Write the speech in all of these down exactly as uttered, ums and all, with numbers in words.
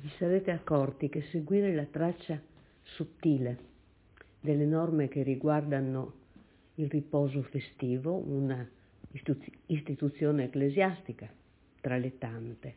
vi sarete accorti che seguire la traccia sottile delle norme che riguardano il riposo festivo, una istituzione ecclesiastica tra le tante,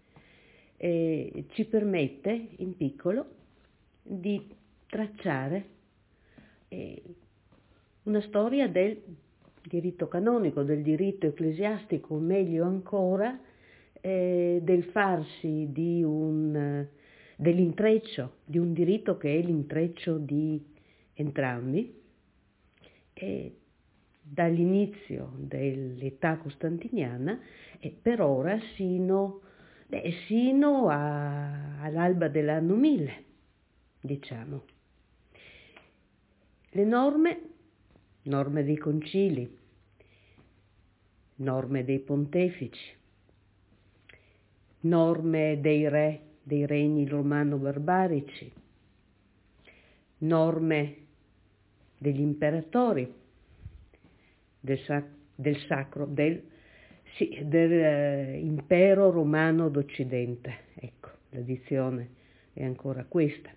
e ci permette in piccolo di tracciare eh, una storia del diritto canonico, del diritto ecclesiastico, meglio ancora eh, del farsi di un, dell'intreccio, di un diritto che è l'intreccio di entrambi, e dall'inizio dell'età costantiniana e per ora sino, beh, sino a, all'alba dell'anno mille, diciamo. Le norme, norme dei concili, norme dei pontefici, norme dei re dei regni romano-barbarici, norme degli imperatori, del, sac- del sacro, del, sì, del eh, impero romano d'Occidente. Ecco, la dizione è ancora questa.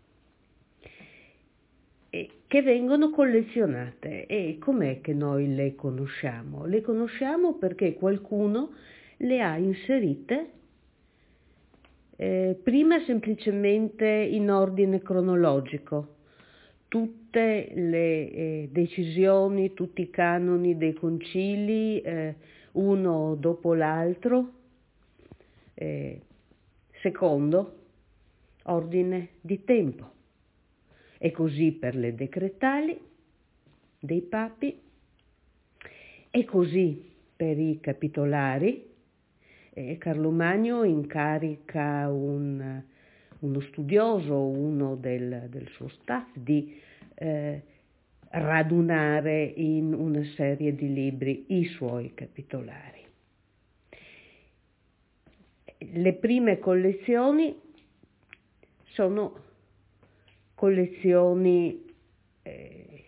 E che vengono collezionate. E com'è che noi le conosciamo? Le conosciamo perché qualcuno le ha inserite eh, prima semplicemente in ordine cronologico. Tutte le eh, decisioni, tutti i canoni dei concili, eh, uno dopo l'altro, eh, secondo ordine di tempo. E così per le decretali dei papi, e così per i capitolari. Eh, Carlo Magno incarica un uno studioso, uno del, del suo staff, di eh, radunare in una serie di libri i suoi capitolari. Le prime collezioni sono collezioni eh,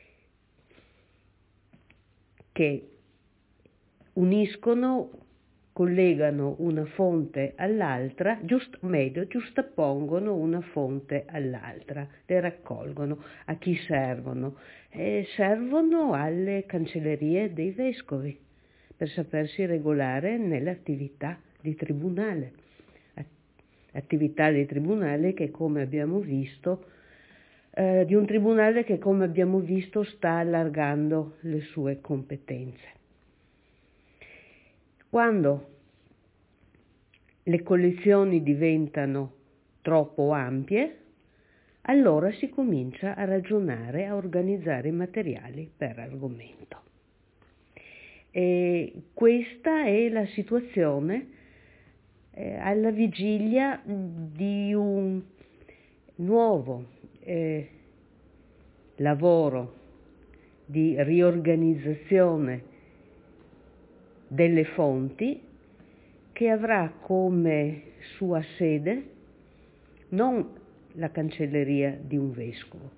che uniscono, collegano una fonte all'altra, giust, meglio, giustappongono una fonte all'altra, le raccolgono. A chi servono? Eh, servono alle cancellerie dei vescovi per sapersi regolare nell'attività di tribunale. Attività di tribunale che, come abbiamo visto, eh, di un tribunale che, come abbiamo visto, sta allargando le sue competenze. Quando le collezioni diventano troppo ampie, allora si comincia a ragionare, a organizzare i materiali per argomento. E questa è la situazione eh, alla vigilia di un nuovo eh, lavoro di riorganizzazione delle fonti, che avrà come sua sede non la cancelleria di un vescovo,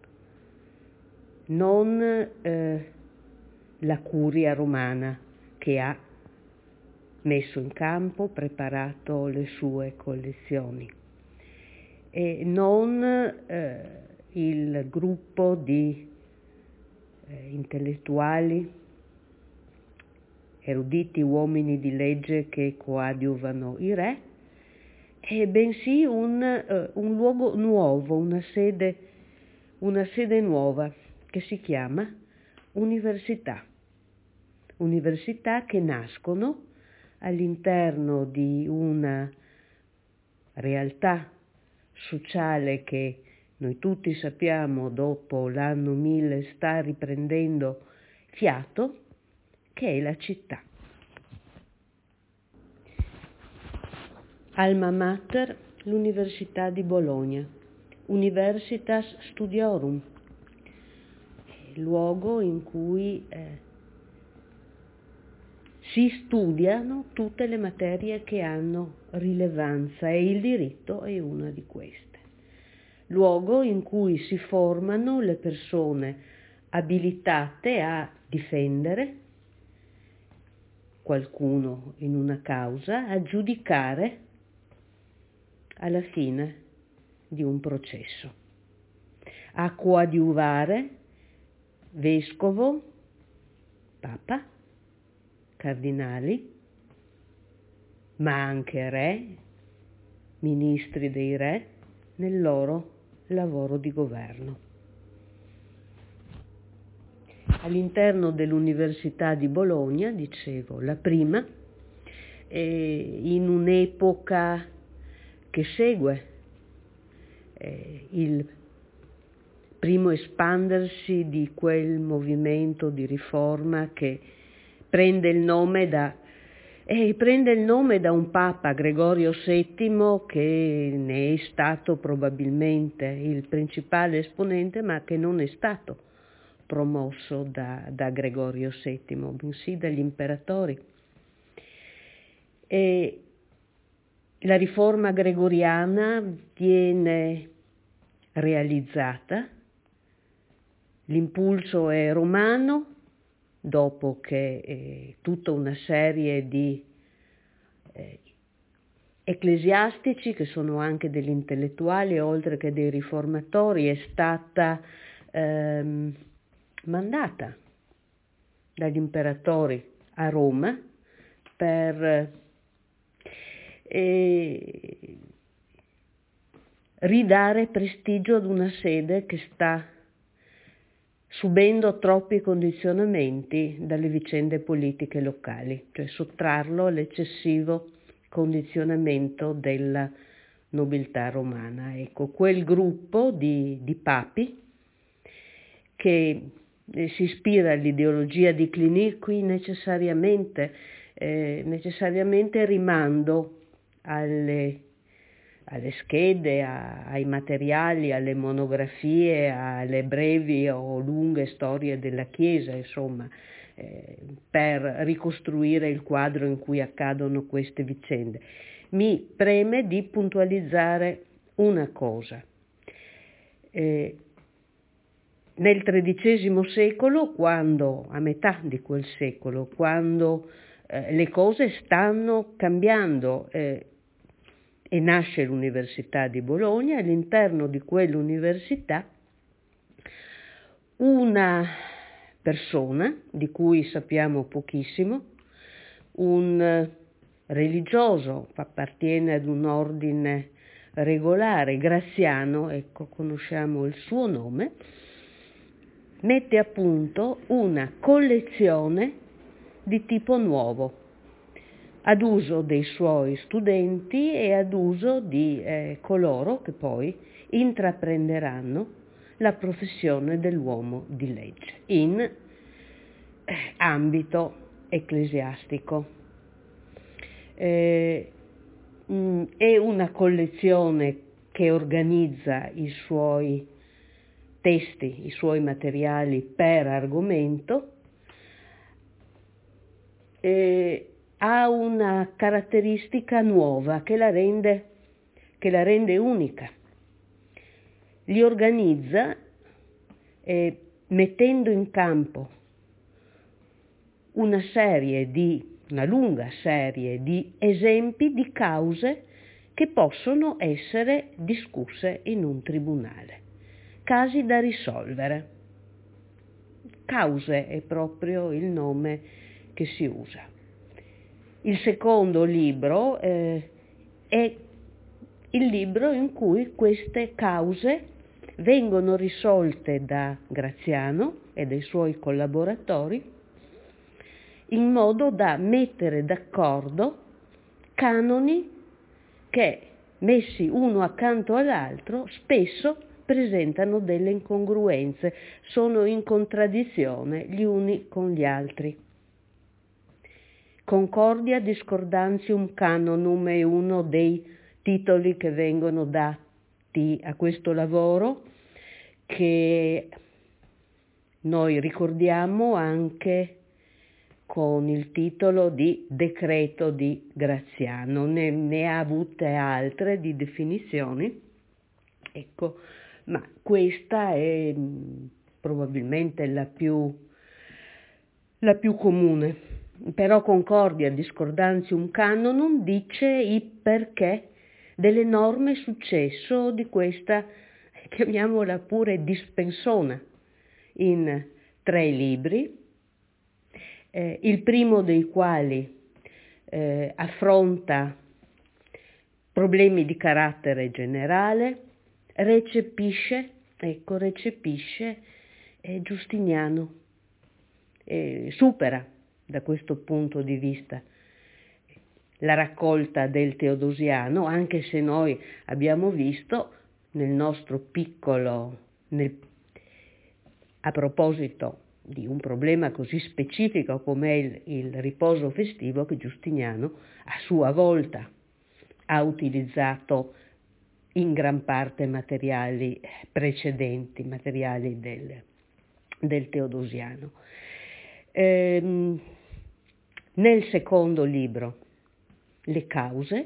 non eh, la curia romana che ha messo in campo, preparato le sue collezioni, e non eh, il gruppo di eh, intellettuali, eruditi uomini di legge che coadiuvano i re, e bensì un, uh, un luogo nuovo, una sede, una sede nuova che si chiama università. Università che nascono all'interno di una realtà sociale che noi tutti sappiamo dopo l'anno mille sta riprendendo fiato, che è la città. Alma Mater, l'Università di Bologna, Universitas Studiorum, luogo in cui eh, si studiano tutte le materie che hanno rilevanza, e il diritto è una di queste. Luogo in cui si formano le persone abilitate a difendere qualcuno in una causa, a giudicare, alla fine di un processo. A coadiuvare vescovo, papa, cardinali, ma anche re, ministri dei re, nel loro lavoro di governo. All'interno dell'Università di Bologna, dicevo, la prima, eh, in un'epoca che segue eh, il primo espandersi di quel movimento di riforma che prende il nome da E prende il nome da un Papa, Gregorio settimo, che ne è stato probabilmente il principale esponente, ma che non è stato promosso da, da Gregorio settimo, bensì dagli imperatori. E la riforma gregoriana viene realizzata, l'impulso è romano, dopo che eh, tutta una serie di eh, ecclesiastici, che sono anche degli intellettuali, oltre che dei riformatori, è stata ehm, mandata dagli imperatori a Roma per eh, ridare prestigio ad una sede che sta subendo troppi condizionamenti dalle vicende politiche locali, cioè sottrarlo all'eccessivo condizionamento della nobiltà romana. Ecco, quel gruppo di, di papi che eh, si ispira all'ideologia di Cluny, qui necessariamente, eh, necessariamente rimando alle alle schede, a, ai materiali, alle monografie, alle brevi o lunghe storie della Chiesa, insomma, eh, per ricostruire il quadro in cui accadono queste vicende. Mi preme di puntualizzare una cosa. Eh, nel tredicesimo secolo, quando, a metà di quel secolo, quando eh, le cose stanno cambiando, eh, e nasce l'Università di Bologna, all'interno di quell'università una persona di cui sappiamo pochissimo, un religioso, appartiene ad un ordine regolare, Graziano, ecco, conosciamo il suo nome, mette a punto una collezione di tipo nuovo, ad uso dei suoi studenti e ad uso di eh, coloro che poi intraprenderanno la professione dell'uomo di legge in eh, ambito ecclesiastico. Eh, mh, è una collezione che organizza i suoi testi, i suoi materiali per argomento, eh, ha una caratteristica nuova che la rende, che la rende unica. Li organizza eh, mettendo in campo una serie di, una lunga serie di esempi di cause che possono essere discusse in un tribunale, casi da risolvere. Cause è proprio il nome che si usa. Il secondo libro eh, è il libro in cui queste cause vengono risolte da Graziano e dai suoi collaboratori in modo da mettere d'accordo canoni che, messi uno accanto all'altro, spesso presentano delle incongruenze, sono in contraddizione gli uni con gli altri. Concordia Discordantium Canonum è uno dei titoli che vengono dati a questo lavoro, che noi ricordiamo anche con il titolo di Decreto di Graziano. Ne, ne ha avute altre di definizioni, ecco, ma questa è probabilmente la più, la più comune. Però Concordia Discordantium Canonum dice i perché dell'enorme successo di questa, chiamiamola pure, dispensona, in tre libri, eh, il primo dei quali eh, affronta problemi di carattere generale, recepisce, ecco, recepisce eh, Giustiniano, eh, supera da questo punto di vista la raccolta del Teodosiano, anche se noi abbiamo visto nel nostro piccolo, nel, a proposito di un problema così specifico come il, il riposo festivo, che Giustiniano a sua volta ha utilizzato in gran parte materiali precedenti, materiali del, del Teodosiano. Ehm, nel secondo libro, Le cause.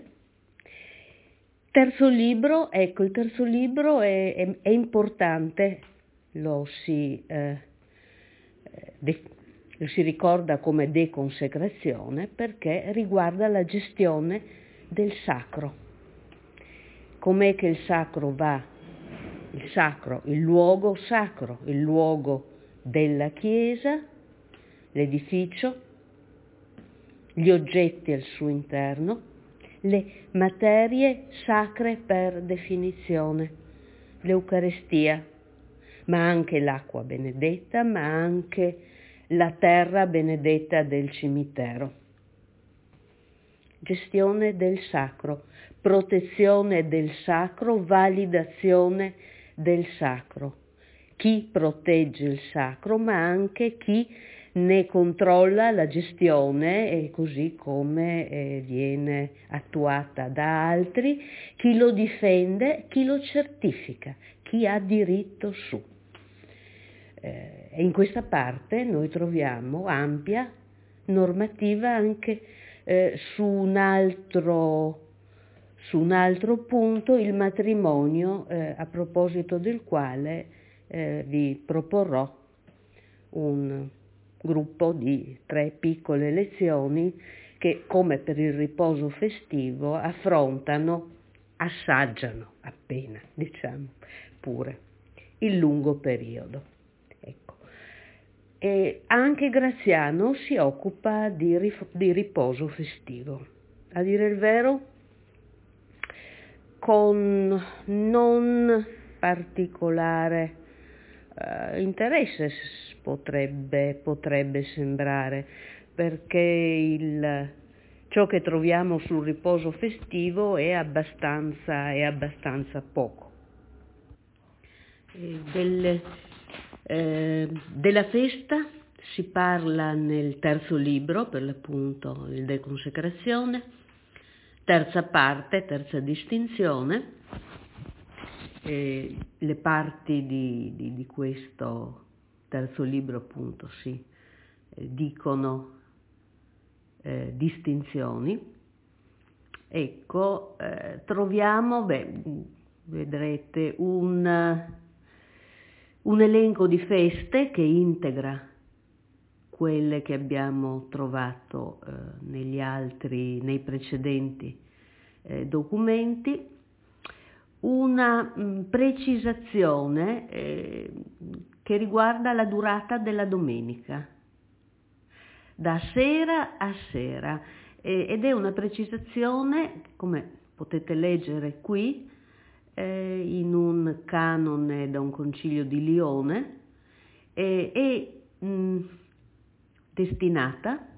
Terzo libro, ecco, il terzo libro è, è, è importante, lo si, eh, de, lo si ricorda come deconsecrazione perché riguarda la gestione del sacro. Com'è che il sacro va, il sacro, il luogo sacro, il luogo della Chiesa, l'edificio, gli oggetti al suo interno, le materie sacre per definizione, l'Eucarestia, ma anche l'acqua benedetta, ma anche la terra benedetta del cimitero. Gestione del sacro, protezione del sacro, validazione del sacro. Chi protegge il sacro, ma anche chi ne controlla la gestione e così come eh, viene attuata da altri, chi lo difende, chi lo certifica, chi ha diritto su. Eh, e in questa parte noi troviamo ampia normativa anche eh, su un altro, su un altro punto, il matrimonio, eh, a proposito del quale eh, vi proporrò un gruppo di tre piccole lezioni che, come per il riposo festivo, affrontano, assaggiano appena, diciamo pure, il lungo periodo. Ecco. E anche Graziano si occupa di, rif- di riposo festivo. A dire il vero, con non particolare uh, interesse potrebbe, potrebbe sembrare, perché il, ciò che troviamo sul riposo festivo è abbastanza, è abbastanza poco. E del, eh, della festa si parla nel terzo libro, per l'appunto il De Consecrazione, terza parte, terza distinzione. E le parti di, di, di questo terzo libro appunto si eh, dicono eh, distinzioni. Ecco, eh, troviamo, beh, vedrete un, un elenco di feste che integra quelle che abbiamo trovato eh, negli altri, nei precedenti eh, documenti, una mh, precisazione eh, che riguarda la durata della domenica, da sera a sera, eh, ed è una precisazione, come potete leggere qui, eh, in un canone da un concilio di Lione, eh, è mh, destinata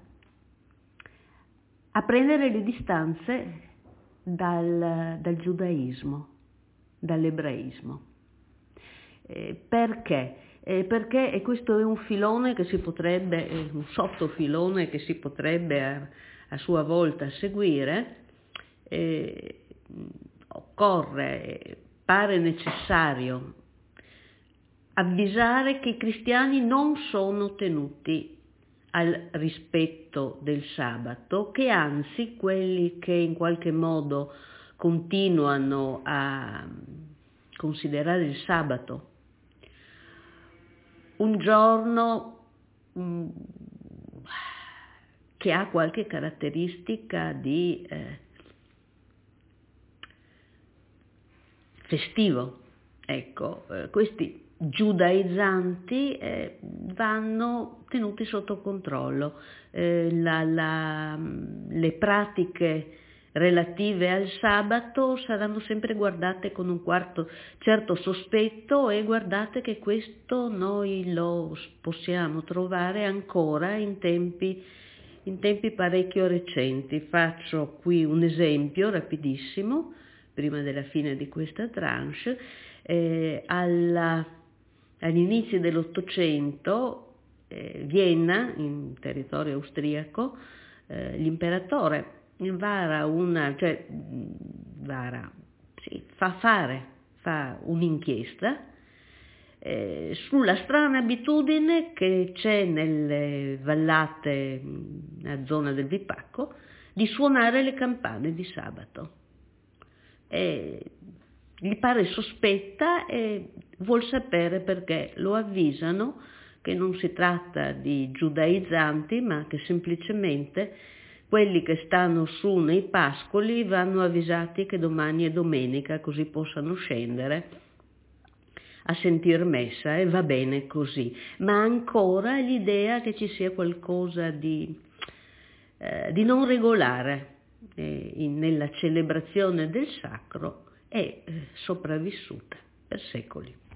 a prendere le distanze dal, dal giudaismo, dall'ebraismo. Eh, perché? Eh, perché e questo è un filone che si potrebbe, eh, un sottofilone che si potrebbe a, a sua volta seguire, eh, occorre, pare necessario avvisare che i cristiani non sono tenuti al rispetto del sabato, che anzi quelli che in qualche modo continuano a considerare il sabato un giorno mh, che ha qualche caratteristica di, eh, festivo. Ecco, eh, questi giudaizzanti eh, vanno tenuti sotto controllo, eh, la, la, le pratiche relative al sabato saranno sempre guardate con un quarto, certo sospetto, e guardate che questo noi lo possiamo trovare ancora in tempi, in tempi parecchio recenti. Faccio qui un esempio rapidissimo, prima della fine di questa tranche. Eh, alla, agli inizi dell'Ottocento, eh, Vienna, in territorio austriaco, eh, l'imperatore vara una, cioè vara, sì, fa fare, fa un'inchiesta eh, sulla strana abitudine che c'è nelle vallate, nella zona del Vipacco, di suonare le campane di sabato. E gli pare sospetta e vuol sapere perché. Lo avvisano che non si tratta di giudaizzanti, ma che semplicemente quelli che stanno su nei pascoli vanno avvisati che domani è domenica, così possano scendere a sentir messa, e va bene così. Ma ancora l'idea che ci sia qualcosa di, eh, di non regolare eh, in, nella celebrazione del sacro è eh, sopravvissuta per secoli.